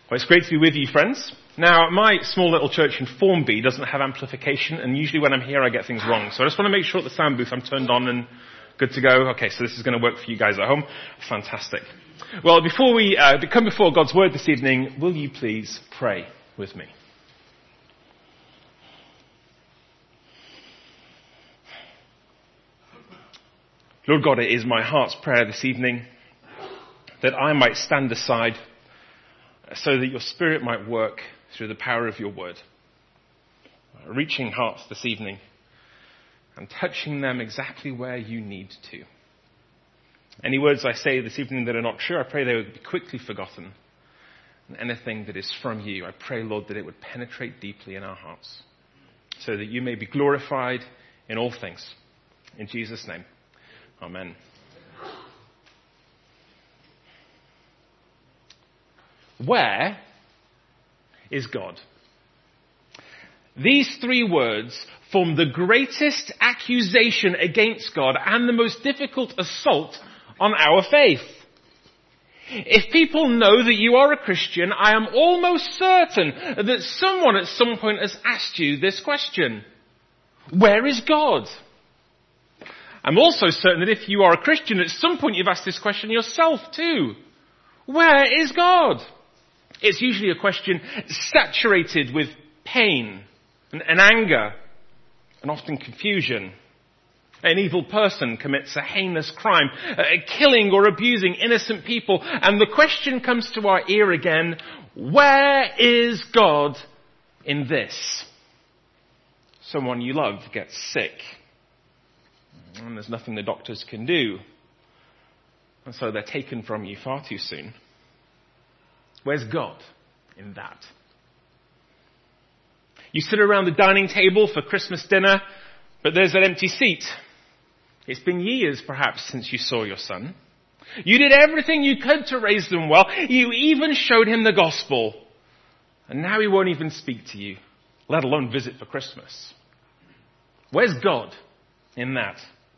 Well, it's great to be with you, friends. Now, my small little church in Formby doesn't have amplification, and usually when I'm here I get things wrong. So I just want to make sure at the sound booth I'm turned on and good to go. Okay, so this is going to work for you guys at home. Fantastic. Well, before we come before God's Word this evening, will you please pray with me? Lord God, it is my heart's prayer this evening that I might stand aside so that your Spirit might work through the power of your word, reaching hearts this evening and touching them exactly where you need to. Any words I say this evening that are not true, I pray they would be quickly forgotten. And anything that is from you, I pray, Lord, that it would penetrate deeply in our hearts so that you may be glorified in all things. In Jesus' name, amen. Where is God? These three words form the greatest accusation against God and the most difficult assault on our faith. If people know that you are a Christian, I am almost certain that someone at some point has asked you this question. Where is God? I'm also certain that if you are a Christian, at some point you've asked this question yourself too. Where is God? It's usually a question saturated with pain and anger and often confusion. An evil person commits a heinous crime, killing or abusing innocent people, and the question comes to our ear again, where is God in this? Someone you love gets sick, and there's nothing the doctors can do, and so they're taken from you far too soon. Where's God in that? You sit around the dining table for Christmas dinner, but there's an empty seat. It's been years, perhaps, since you saw your son. You did everything you could to raise them well. You even showed him the gospel. And now he won't even speak to you, let alone visit for Christmas. Where's God in that?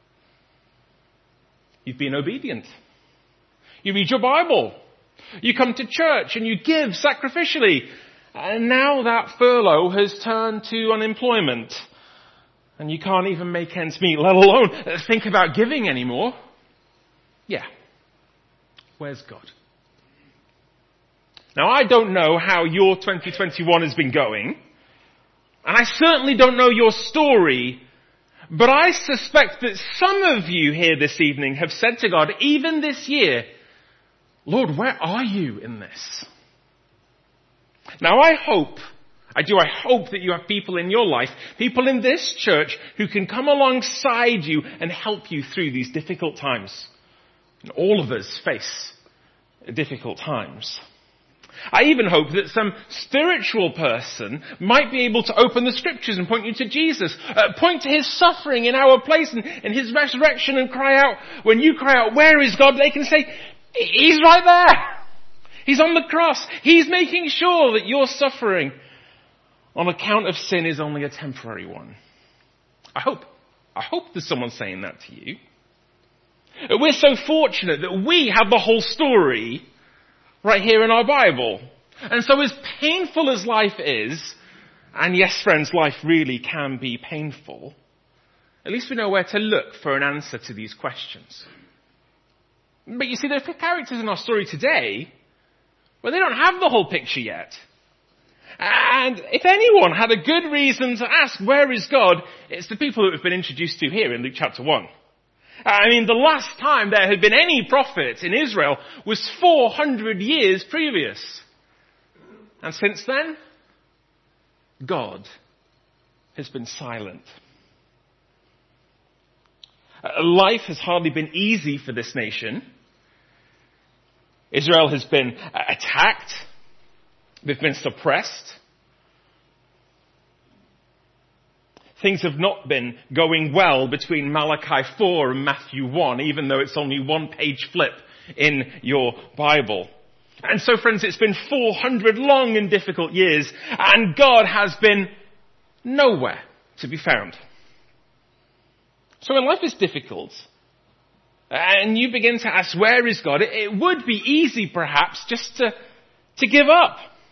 You've been obedient. You read your Bible. You come to church and you give sacrificially. And now that furlough has turned to unemployment. And you can't even make ends meet, let alone think about giving anymore. Yeah. Where's God? Now, I don't know how your 2021 has been going. And I certainly don't know your story. But I suspect that some of you here this evening have said to God, even this year, Lord, where are you in this? Now I hope that you have people in your life, people in this church who can come alongside you and help you through these difficult times. And all of us face difficult times. I even hope that some spiritual person might be able to open the scriptures and point you to Jesus, point to his suffering in our place and his resurrection and cry out, when you cry out, where is God? They can say, he's right there. He's on the cross. He's making sure that your suffering on account of sin is only a temporary one. I hope there's someone saying that to you. We're so fortunate that we have the whole story right here in our Bible. And so as painful as life is, and yes, friends, life really can be painful, at least we know where to look for an answer to these questions. But you see, there are characters in our story today where they don't have the whole picture yet. And if anyone had a good reason to ask, where is God? It's the people that we've been introduced to here in Luke chapter 1. I mean, the last time there had been any prophet in Israel was 400 years previous. And since then, God has been silent. Life has hardly been easy for this nation. Israel has been attacked. They've been suppressed. Things have not been going well between Malachi 4 and Matthew 1, even though it's only one page flip in your Bible. And so, friends, it's been 400 long and difficult years, and God has been nowhere to be found. So when life is difficult, and you begin to ask, where is God? It would be easy, perhaps, just to give up.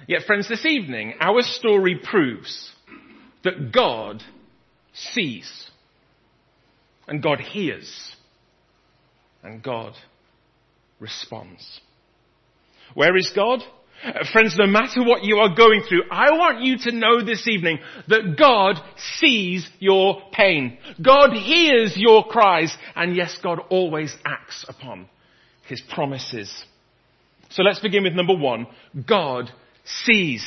Yet, friends, this evening, our story proves that God sees, and God hears, and God responds. Where is God? Friends, no matter what you are going through, I want you to know this evening that God sees your pain. God hears your cries, and yes, God always acts upon his promises. So let's begin with number 1. God sees.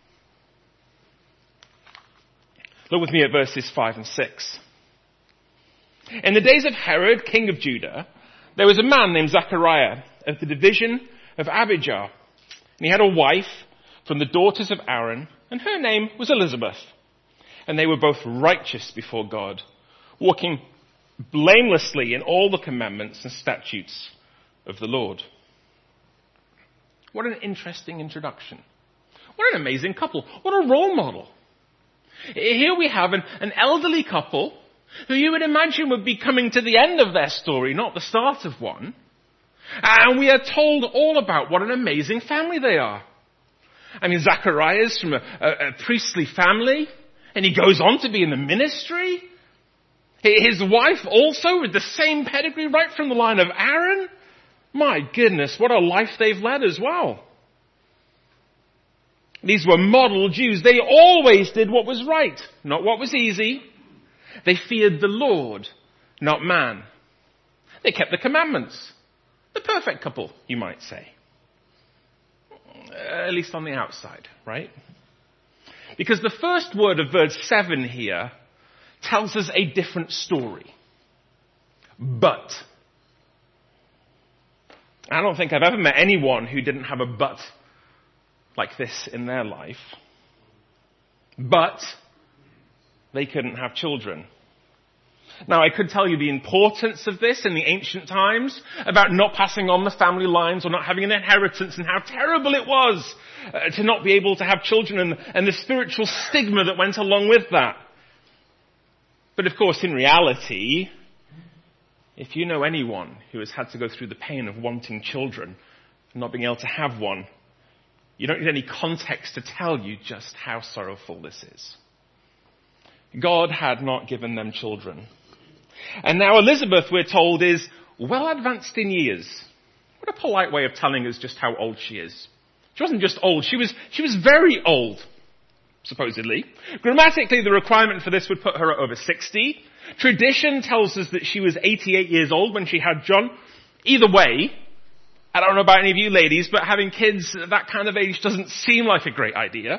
Look with me at verses 5 and 6. In the days of Herod, king of Judah, there was a man named Zechariah of the division of Abijah. And he had a wife from the daughters of Aaron, and her name was Elizabeth. And they were both righteous before God, walking blamelessly in all the commandments and statutes of the Lord. What an interesting introduction. What an amazing couple. What a role model. Here we have an elderly couple who you would imagine would be coming to the end of their story, not the start of one. And we are told all about what an amazing family they are. I mean, Zacharias from a priestly family, and he goes on to be in the ministry. His wife also with the same pedigree, right from the line of Aaron. My goodness, what a life they've led as well. These were model Jews. They always did what was right, not what was easy. They feared the Lord, not man. They kept the commandments. The perfect couple, you might say. At least on the outside, right? Because the first word of verse 7 here tells us a different story. But. I don't think I've ever met anyone who didn't have a but like this in their life. But they couldn't have children. Now, I could tell you the importance of this in the ancient times, about not passing on the family lines or not having an inheritance, and how terrible it was to not be able to have children, and the spiritual stigma that went along with that. But of course, in reality, if you know anyone who has had to go through the pain of wanting children and not being able to have one, you don't need any context to tell you just how sorrowful this is. God had not given them children. And now Elizabeth, we're told, is well advanced in years. What a polite way of telling us just how old she is. She wasn't just old, she was very old, supposedly. Grammatically, the requirement for this would put her at over 60. Tradition tells us that she was 88 years old when she had John. Either way, I don't know about any of you ladies, but having kids at that kind of age doesn't seem like a great idea.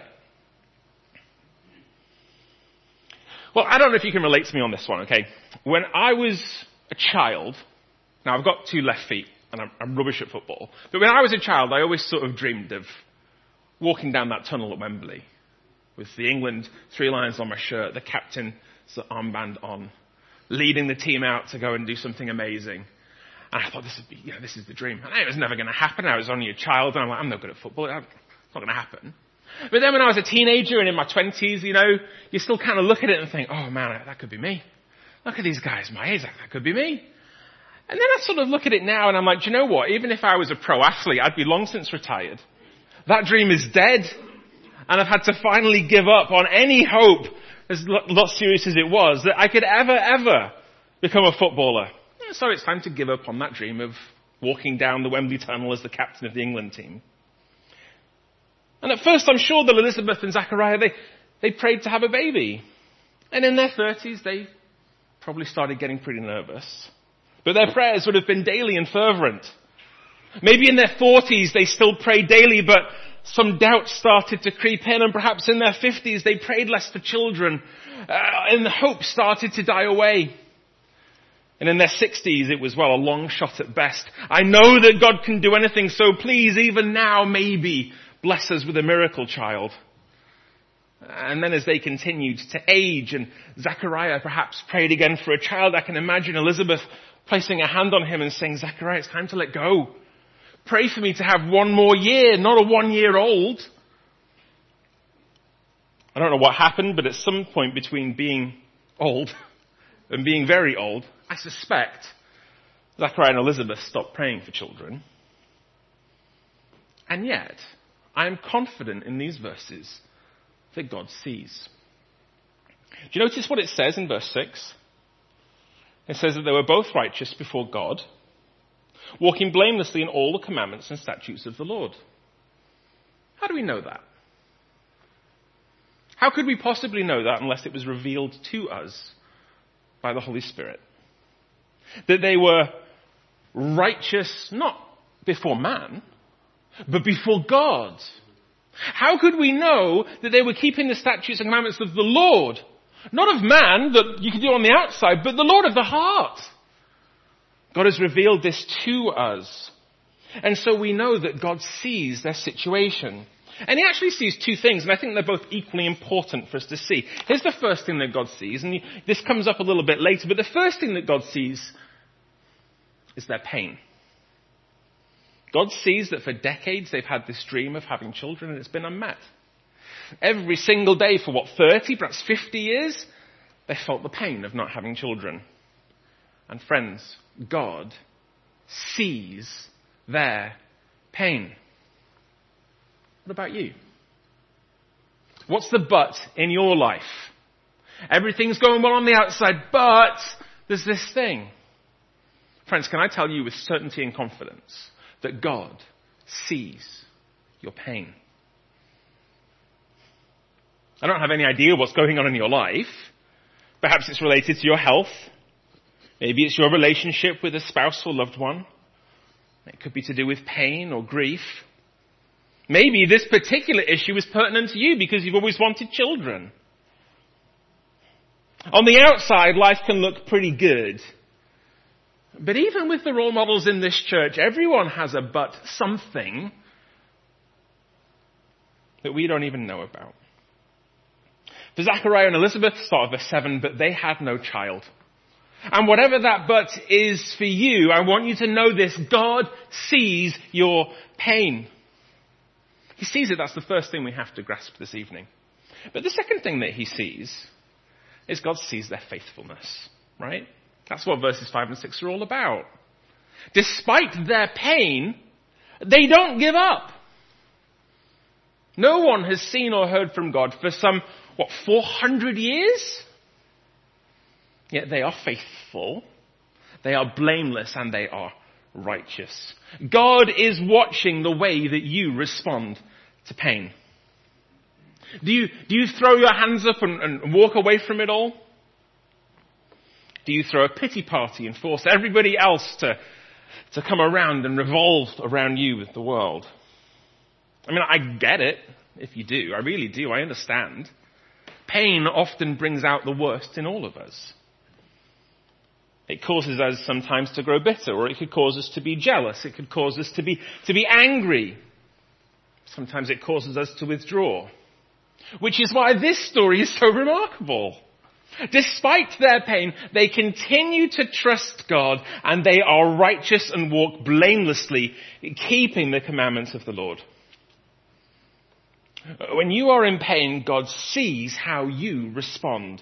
Well, I don't know if you can relate to me on this one, okay? When I was a child, now I've got 2 left feet, and I'm rubbish at football, but when I was a child, I always sort of dreamed of walking down that tunnel at Wembley with the England 3 lions on my shirt, the captain's armband on, leading the team out to go and do something amazing. And I thought this is the dream. And it was never going to happen. I was only a child, and I'm like, I'm no good at football. It's not going to happen. But then when I was a teenager and in my 20s, you still kind of look at it and think, oh man, that could be me. Look at these guys my age, that could be me. And then I sort of look at it now and I'm like, do you know what? Even if I was a pro athlete, I'd be long since retired. That dream is dead. And I've had to finally give up on any hope, as not serious as it was, that I could ever become a footballer. So it's time to give up on that dream of walking down the Wembley Tunnel as the captain of the England team. And at first I'm sure that Elizabeth and Zachariah, they prayed to have a baby. And in their 30s, they probably started getting pretty nervous. But their prayers would have been daily and fervent. Maybe in their 40s, they still prayed daily, but some doubt started to creep in. And perhaps in their 50s, they prayed less for children. And the hope started to die away. And in their 60s, it was, a long shot at best. I know that God can do anything, so please, even now, maybe, bless us with a miracle child. And then as they continued to age, and Zechariah perhaps prayed again for a child, I can imagine Elizabeth placing a hand on him and saying, Zechariah, it's time to let go. Pray for me to have 1 more year, not a 1-year-old. I don't know what happened, but at some point between being old and being very old, I suspect Zechariah and Elizabeth stopped praying for children. And yet, I am confident in these verses that God sees. Do you notice what it says in verse 6? It says that they were both righteous before God, walking blamelessly in all the commandments and statutes of the Lord. How do we know that? How could we possibly know that unless it was revealed to us by the Holy Spirit? That they were righteous not before man, but before God. How could we know that they were keeping the statutes and commandments of the Lord? Not of man, that you can do on the outside, but the Lord of the heart. God has revealed this to us. And so we know that God sees their situation. And he actually sees two things, and I think they're both equally important for us to see. Here's the first thing that God sees, and this comes up a little bit later, but the first thing that God sees is their pain. God sees that for decades they've had this dream of having children and it's been unmet. Every single day for 30, perhaps 50 years, they felt the pain of not having children. And friends, God sees their pain. What about you? What's the but in your life? Everything's going well on the outside, but there's this thing. Friends, can I tell you with certainty and confidence that God sees your pain? I don't have any idea what's going on in your life. Perhaps it's related to your health. Maybe it's your relationship with a spouse or loved one. It could be to do with pain or grief. Maybe this particular issue is pertinent to you because you've always wanted children. On the outside, life can look pretty good. But even with the role models in this church, everyone has a but something that we don't even know about. For Zachariah and Elizabeth, start of verse 7, but they had no child. And whatever that but is for you, I want you to know this. God sees your pain. He sees it. That's the first thing we have to grasp this evening. But the second thing that he sees is God sees their faithfulness, right? That's what verses 5 and 6 are all about. Despite their pain, they don't give up. No one has seen or heard from God for some, 400 years? Yet they are faithful, they are blameless, and they are righteous. God is watching the way that you respond to pain. Do you throw your hands up and walk away from it all? Do you throw a pity party and force everybody else to come around and revolve around you with the world? I mean, I get it if you do. I really do. I understand. Pain often brings out the worst in all of us. It causes us sometimes to grow bitter, or it could cause us to be jealous. It could cause us to be angry. Sometimes it causes us to withdraw. Which is why this story is so remarkable. Despite their pain, they continue to trust God, and they are righteous and walk blamelessly, keeping the commandments of the Lord. When you are in pain, God sees how you respond.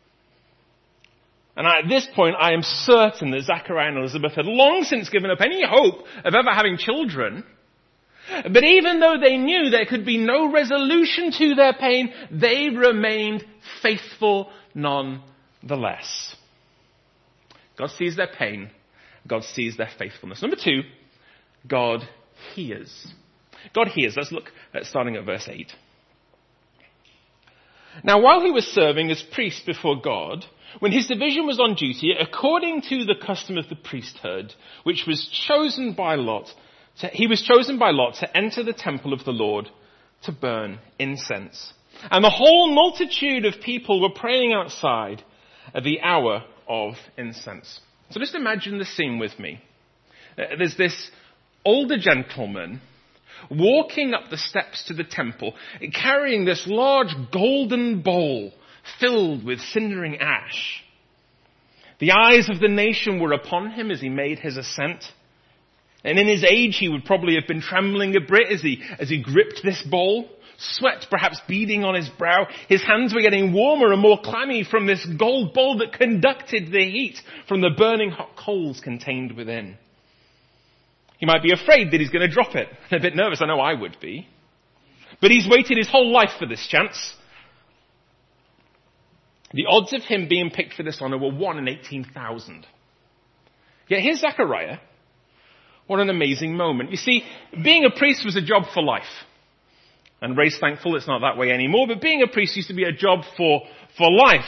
And at this point, I am certain that Zachariah and Elizabeth had long since given up any hope of ever having children. But even though they knew there could be no resolution to their pain, they remained faithful nonetheless. God sees their pain. God sees their faithfulness. Number 2, God hears. God hears. Let's look at starting at verse 8. Now, while he was serving as priest before God, when his division was on duty, according to the custom of the priesthood, which was chosen by Lot, he was chosen by Lot to enter the temple of the Lord to burn incense. And the whole multitude of people were praying outside at the hour of incense. So just imagine the scene with me. There's this older gentleman walking up the steps to the temple, carrying this large golden bowl filled with cindering ash. The eyes of the nation were upon him as he made his ascent. And in his age, he would probably have been trembling a bit as he gripped this bowl, sweat perhaps beading on his brow. His hands were getting warmer and more clammy from this gold bowl that conducted the heat from the burning hot coals contained within. He might be afraid that he's going to drop it. A bit nervous, I know I would be. But he's waited his whole life for this chance. The odds of him being picked for this honor were 1 in 18,000. Yet here's Zechariah. What an amazing moment. You see, being a priest was a job for life. And Ray's thankful it's not that way anymore, but being a priest used to be a job for life.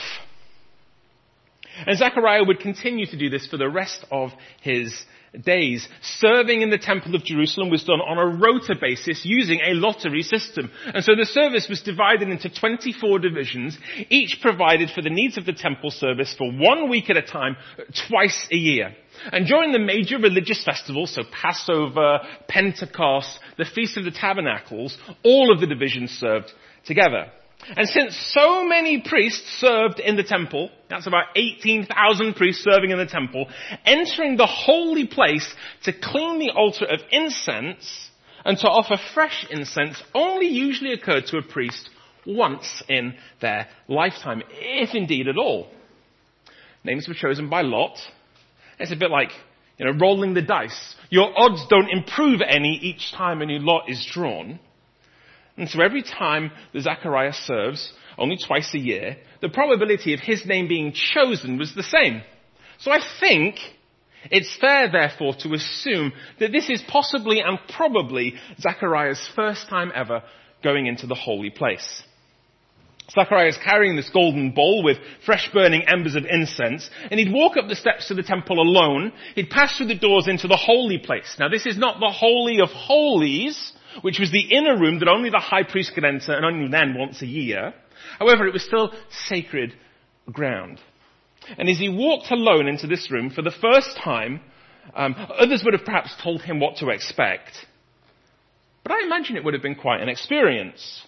And Zechariah would continue to do this for the rest of his days. Serving in the Temple of Jerusalem was done on a rota basis using a lottery system. And so the service was divided into 24 divisions, each provided for the needs of the temple service for 1 week at a time, twice a year. And during the major religious festivals, so Passover, Pentecost, the Feast of the Tabernacles, all of the divisions served together. And since so many priests served in the temple, that's about 18,000 priests serving in the temple, entering the holy place to clean the altar of incense and to offer fresh incense only usually occurred to a priest once in their lifetime, if indeed at all. Names were chosen by lot. It's a bit like, rolling the dice. Your odds don't improve any each time a new lot is drawn. And so every time that Zechariah serves, only twice a year, the probability of his name being chosen was the same. So I think it's fair, therefore, to assume that this is possibly and probably Zechariah's first time ever going into the holy place. Zechariah is carrying this golden bowl with fresh burning embers of incense, and he'd walk up the steps to the temple alone. He'd pass through the doors into the holy place. Now, this is not the Holy of Holies, which was the inner room that only the high priest could enter, and only then once a year. However, it was still sacred ground. And as he walked alone into this room for the first time, others would have perhaps told him what to expect. But I imagine it would have been quite an experience.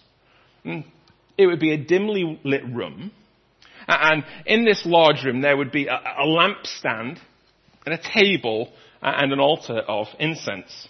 It would be a dimly lit room. And in this large room, there would be a lampstand and a table and an altar of incense.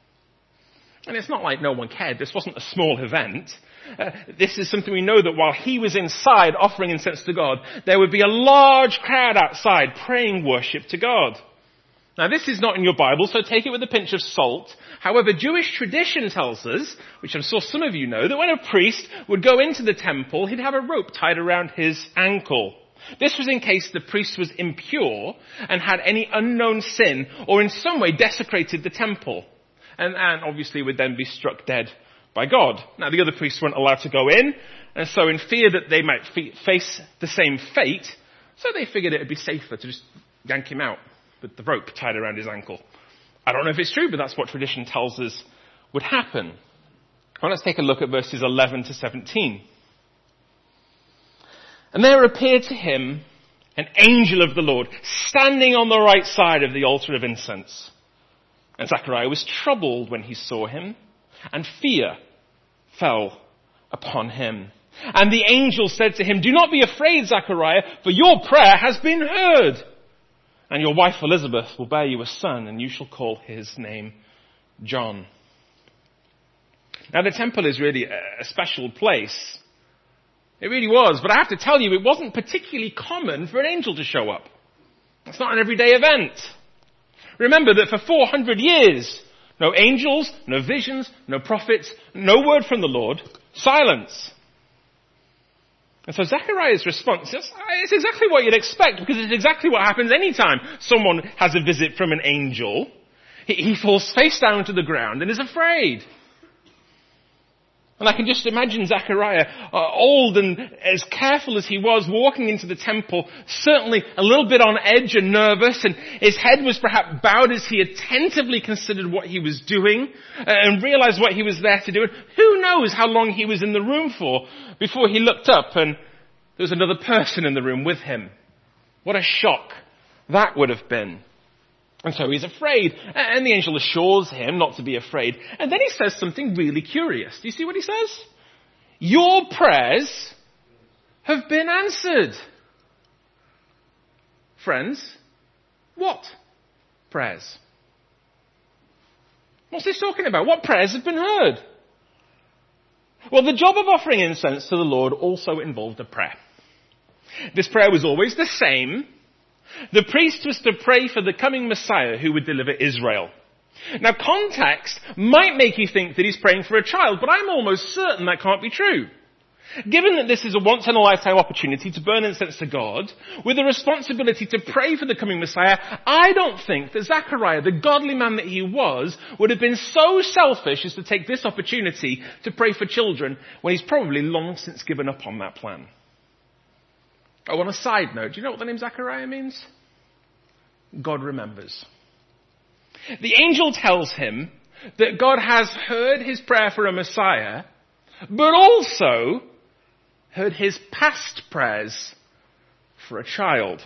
And it's not like no one cared. This wasn't a small event. This is something we know that while he was inside offering incense to God, there would be a large crowd outside praying worship to God. Now, this is not in your Bible, so take it with a pinch of salt. However, Jewish tradition tells us, which I'm sure some of you know, that when a priest would go into the temple, he'd have a rope tied around his ankle. This was in case the priest was impure and had any unknown sin or in some way desecrated the temple. And obviously would then be struck dead by God. Now, the other priests weren't allowed to go in, and so in fear that they might face the same fate, so they figured it would be safer to just yank him out with the rope tied around his ankle. I don't know if it's true, but that's what tradition tells us would happen. Well, let's take a look at verses 11 to 17. And there appeared to him an angel of the Lord, standing on the right side of the altar of incense. And Zechariah was troubled when he saw him, and fear fell upon him. And the angel said to him, "Do not be afraid, Zechariah, for your prayer has been heard. And your wife Elizabeth will bear you a son, and you shall call his name John." Now, the temple is really a special place. It really was. But I have to tell you, it wasn't particularly common for an angel to show up. It's not an everyday event. Remember that for 400 years, no angels, no visions, no prophets, no word from the Lord, silence. And so Zechariah's response is, it's exactly what you'd expect, because it's exactly what happens anytime someone has a visit from an angel. He falls face down to the ground and is afraid. And I can just imagine Zechariah, old and as careful as he was, walking into the temple, certainly a little bit on edge and nervous, and his head was perhaps bowed as he attentively considered what he was doing and realized what he was there to do. And who knows how long he was in the room for before he looked up and there was another person in the room with him. What a shock that would have been. And so he's afraid. And the angel assures him not to be afraid. And then he says something really curious. Do you see what he says? Your prayers have been answered. Friends, what prayers? What's this talking about? What prayers have been heard? Well, the job of offering incense to the Lord also involved a prayer. This prayer was always the same. The priest was to pray for the coming Messiah who would deliver Israel. Now, context might make you think that he's praying for a child, but I'm almost certain that can't be true. Given that this is a once-in-a-lifetime opportunity to burn incense to God, with the responsibility to pray for the coming Messiah, I don't think that Zechariah, the godly man that he was, would have been so selfish as to take this opportunity to pray for children when he's probably long since given up on that plan. Oh, on a side note, do you know what the name Zechariah means? God remembers. The angel tells him that God has heard his prayer for a Messiah, but also heard his past prayers for a child.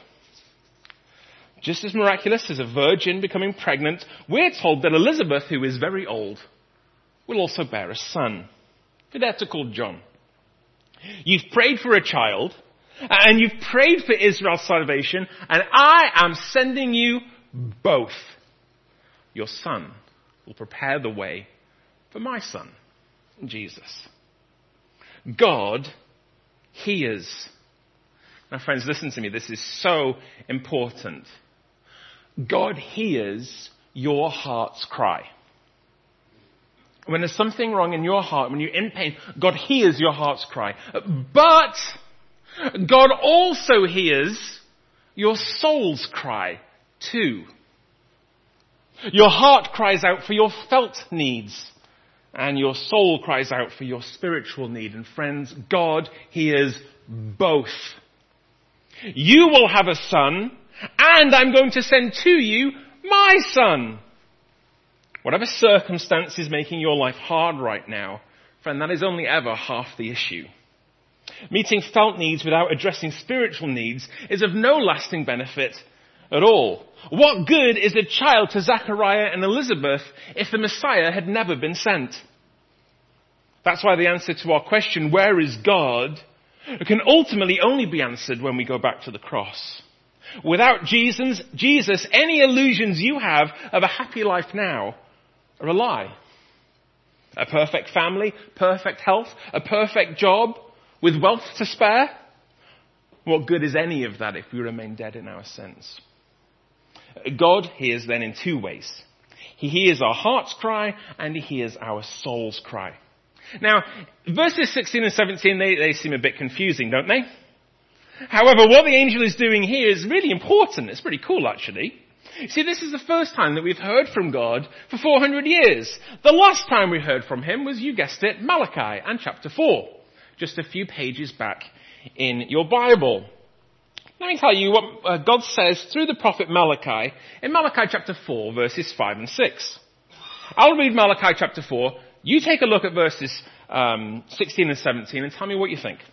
Just as miraculous as a virgin becoming pregnant, we're told that Elizabeth, who is very old, will also bear a son. You're there to call John. You've prayed for a child, and you've prayed for Israel's salvation, and I am sending you both. Your son will prepare the way for my son, Jesus. God hears. Now friends, listen to me. This is so important. God hears your heart's cry. When there's something wrong in your heart, when you're in pain, God hears your heart's cry. But God also hears your soul's cry too. Your heart cries out for your felt needs. And your soul cries out for your spiritual need. And friends, God hears both. You will have a son, and I'm going to send to you my son. Whatever circumstance is making your life hard right now, friend, that is only ever half the issue. Meeting felt needs without addressing spiritual needs is of no lasting benefit at all. What good is a child to Zechariah and Elizabeth if the Messiah had never been sent? That's why the answer to our question, where is God, can ultimately only be answered when we go back to the cross. Without Jesus, any illusions you have of a happy life now are a lie. A perfect family, perfect health, a perfect job, with wealth to spare. What good is any of that if we remain dead in our sins? God hears then in two ways. He hears our heart's cry and he hears our soul's cry. Now, verses 16 and 17, they seem a bit confusing, don't they? However, what the angel is doing here is really important. It's pretty cool, actually. See, this is the first time that we've heard from God for 400 years. The last time we heard from him was, you guessed it, Malachi and chapter 4. Just a few pages back in your Bible. Let me tell you what God says through the prophet Malachi in Malachi chapter 4, verses 5 and 6. I'll read Malachi chapter 4. You take a look at verses 16 and 17 and tell me what you think.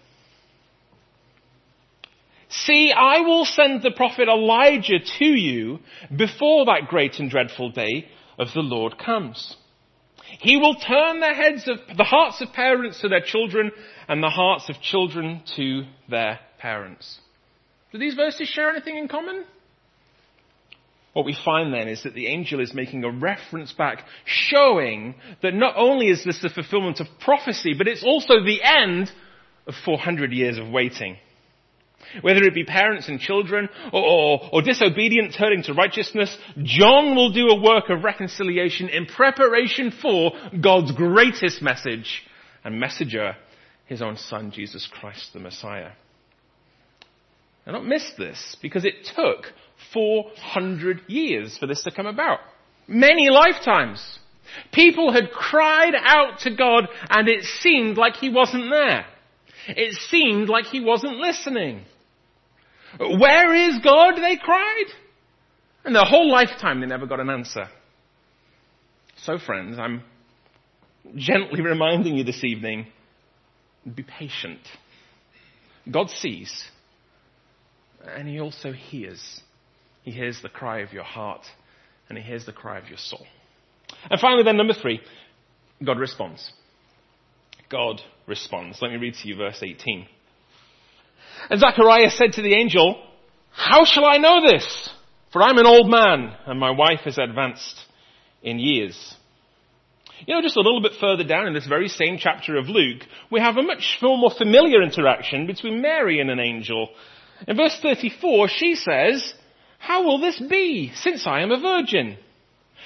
See, I will send the prophet Elijah to you before that great and dreadful day of the Lord comes. He will turn the hearts of parents to their children and the hearts of children to their parents. Do these verses share anything in common? What we find then is that the angel is making a reference back, showing that not only is this the fulfillment of prophecy, but it's also the end of 400 years of waiting. Whether it be parents and children or disobedient turning to righteousness, John will do a work of reconciliation in preparation for God's greatest message and messenger, his own son, Jesus Christ, the Messiah. Now don't miss this, because it took 400 years for this to come about. Many lifetimes. People had cried out to God and it seemed like he wasn't there. It seemed like he wasn't listening. Where is God? They cried. And their whole lifetime they never got an answer. So friends, I'm gently reminding you this evening, be patient. God sees. And he also hears. He hears the cry of your heart. And he hears the cry of your soul. And finally then, number 3, God responds. God responds. Let me read to you verse 18. And Zechariah said to the angel, how shall I know this? For I'm an old man, and my wife is advanced in years. You know, just a little bit further down in this very same chapter of Luke, we have a much more familiar interaction between Mary and an angel. In verse 34, she says, how will this be, since I am a virgin?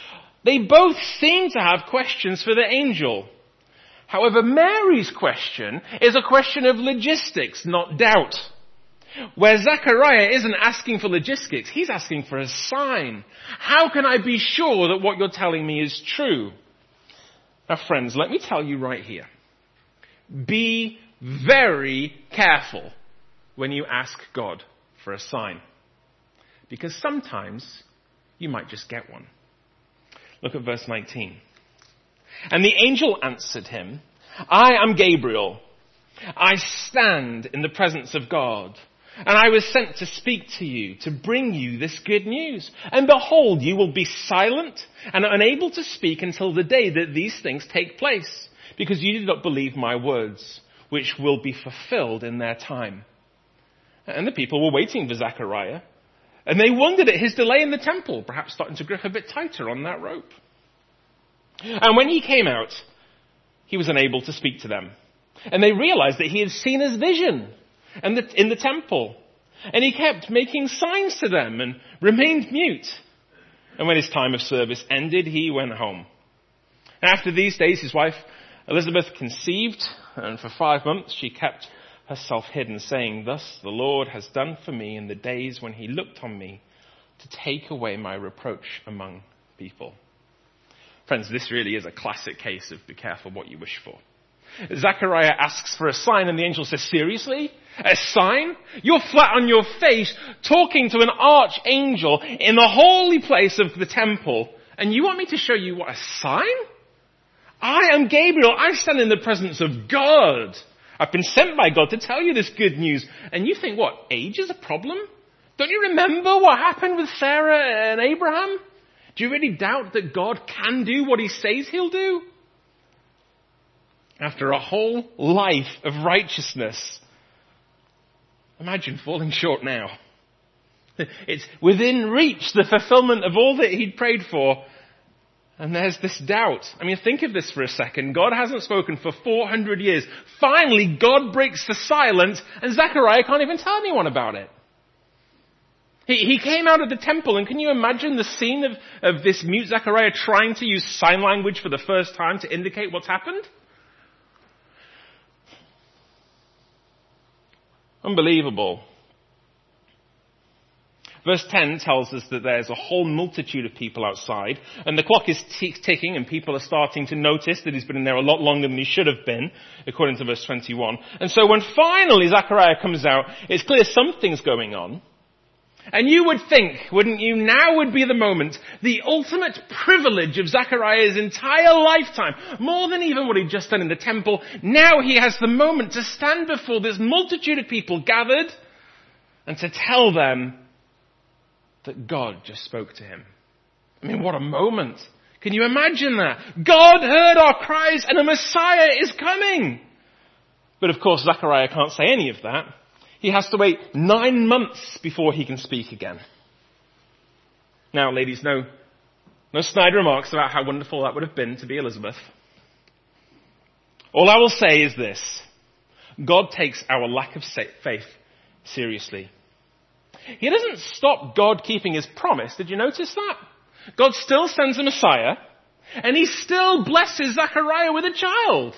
They both seem to have questions for the angel. However, Mary's question is a question of logistics, not doubt. Where Zechariah isn't asking for logistics, he's asking for a sign. How can I be sure that what you're telling me is true? Now, friends, let me tell you right here. Be very careful when you ask God for a sign. Because sometimes you might just get one. Look at verse 19. And the angel answered him, I am Gabriel. I stand in the presence of God. And I was sent to speak to you, to bring you this good news. And behold, you will be silent and unable to speak until the day that these things take place, because you did not believe my words, which will be fulfilled in their time. And the people were waiting for Zechariah, and they wondered at his delay in the temple, perhaps starting to grip a bit tighter on that rope. And when he came out, he was unable to speak to them. And they realized that he had seen his vision in the temple. And he kept making signs to them and remained mute. And when his time of service ended, he went home. After these days, his wife Elizabeth conceived, and for 5 months she kept herself hidden, saying, Thus the Lord has done for me in the days when he looked on me to take away my reproach among people. Friends, this really is a classic case of be careful what you wish for. Zechariah asks for a sign, and the angel says, seriously? A sign? You're flat on your face talking to an archangel in the holy place of the temple, and you want me to show you what, a sign? I am Gabriel. I stand in the presence of God. I've been sent by God to tell you this good news. And you think, what, age is a problem? Don't you remember what happened with Sarah and Abraham? Do you really doubt that God can do what he says he'll do? After a whole life of righteousness, imagine falling short now. It's within reach, the fulfillment of all that he'd prayed for. And there's this doubt. I mean, think of this for a second. God hasn't spoken for 400 years. Finally, God breaks the silence, and Zechariah can't even tell anyone about it. He came out of the temple, and can you imagine the scene of this mute Zechariah trying to use sign language for the first time to indicate what's happened? Unbelievable. Verse 10 tells us that there's a whole multitude of people outside, and the clock is ticking, and people are starting to notice that he's been in there a lot longer than he should have been, according to verse 21. And so when finally Zechariah comes out, it's clear something's going on. And you would think, wouldn't you, now would be the moment, the ultimate privilege of Zechariah's entire lifetime, more than even what he'd just done in the temple. Now he has the moment to stand before this multitude of people gathered and to tell them that God just spoke to him. I mean, what a moment. Can you imagine that? God heard our cries and a Messiah is coming. But of course, Zechariah can't say any of that. He has to wait 9 months before he can speak again. Now, ladies, no snide remarks about how wonderful that would have been to be Elizabeth. All I will say is this. God takes our lack of faith seriously. He doesn't stop God keeping his promise. Did you notice that? God still sends a Messiah, and he still blesses Zechariah with a child.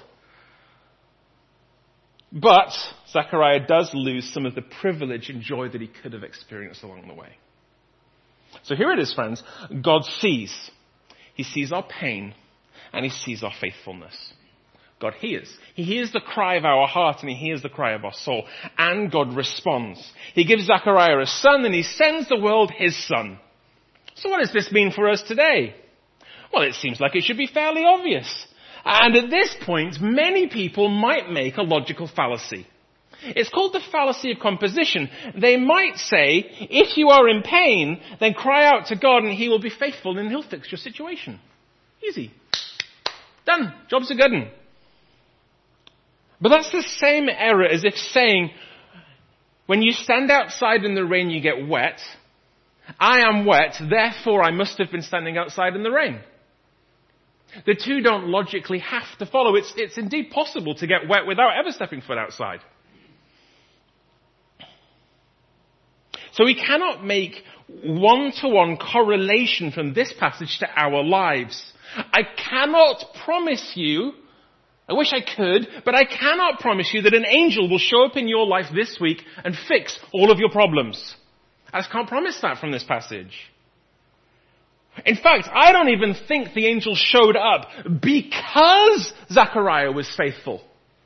But Zechariah does lose some of the privilege and joy that he could have experienced along the way. So here it is, friends. God sees. He sees our pain, and he sees our faithfulness. God hears. He hears the cry of our heart, and he hears the cry of our soul. And God responds. He gives Zechariah a son, and he sends the world his son. So what does this mean for us today? Well, it seems like it should be fairly obvious. And at this point, many people might make a logical fallacy. It's called the fallacy of composition. They might say, if you are in pain, then cry out to God and he will be faithful and he'll fix your situation. Easy. Done. Job's a good one. But that's the same error as if saying, when you stand outside in the rain, you get wet. I am wet, therefore I must have been standing outside in the rain. The two don't logically have to follow. It's indeed possible to get wet without ever stepping foot outside. So we cannot make one-to-one correlation from this passage to our lives. I cannot promise you, I wish I could, but I cannot promise you that an angel will show up in your life this week and fix all of your problems. I just can't promise that from this passage. In fact, I don't even think the angel showed up because Zechariah was faithful.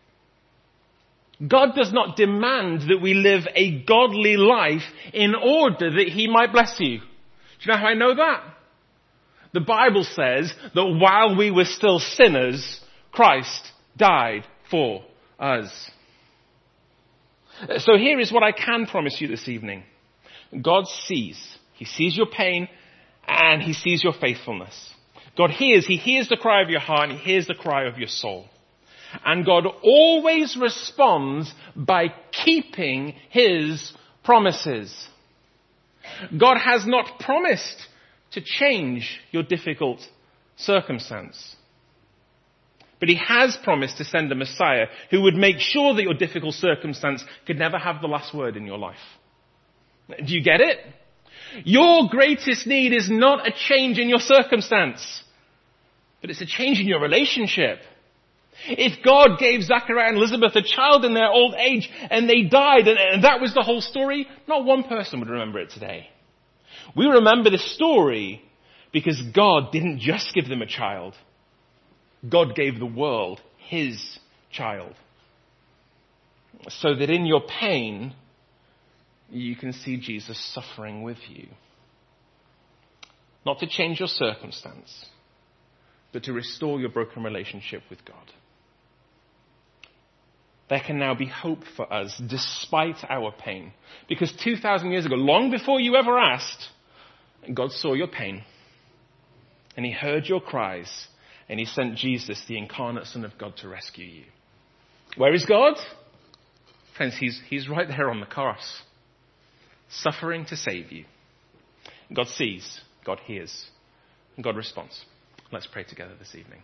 God does not demand that we live a godly life in order that he might bless you. Do you know how I know that? The Bible says that while we were still sinners, Christ died for us. So here is what I can promise you this evening. God sees. He sees your pain and he sees your faithfulness. God hears. He hears the cry of your heart and he hears the cry of your soul. And God always responds by keeping his promises. God has not promised to change your difficult circumstance. But he has promised to send a Messiah who would make sure that your difficult circumstance could never have the last word in your life. Do you get it? Your greatest need is not a change in your circumstance, but it's a change in your relationship. If God gave Zachariah and Elizabeth a child in their old age and they died and that was the whole story, not one person would remember it today. We remember the story because God didn't just give them a child. God gave the world his child. So that in your pain, you can see Jesus suffering with you. Not to change your circumstance, but to restore your broken relationship with God. There can now be hope for us despite our pain. Because 2,000 years ago, long before you ever asked, God saw your pain. And he heard your cries. And he sent Jesus, the incarnate Son of God, to rescue you. Where is God? Friends, he's right there on the cross. Suffering to save you. God sees, God hears, and God responds. Let's pray together this evening.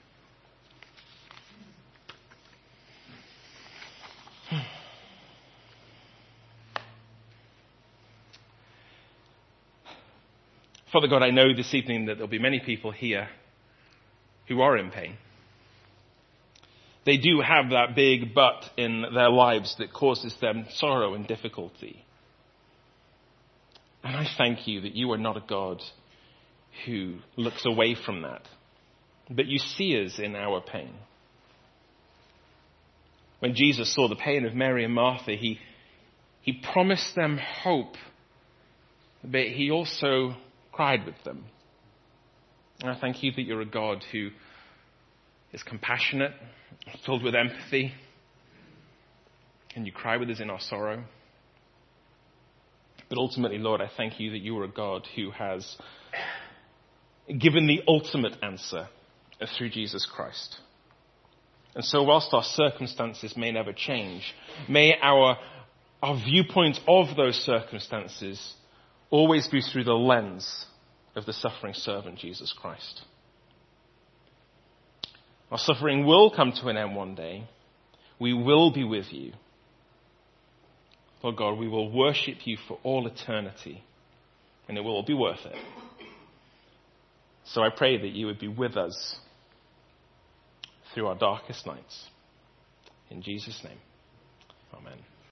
Father God, I know this evening that there'll be many people here who are in pain. They do have that big but in their lives that causes them sorrow and difficulty. And I thank you that you are not a God who looks away from that, but you see us in our pain. When Jesus saw the pain of Mary and Martha, he promised them hope, but he also cried with them. And I thank you that you're a God who is compassionate, filled with empathy, and you cry with us in our sorrow. But ultimately, Lord, I thank you that you are a God who has given the ultimate answer through Jesus Christ. And so whilst our circumstances may never change, may our viewpoint of those circumstances always be through the lens of the suffering servant, Jesus Christ. Our suffering will come to an end one day. We will be with you. Lord God, we will worship you for all eternity, and it will all be worth it. So I pray that you would be with us through our darkest nights. In Jesus' name, amen.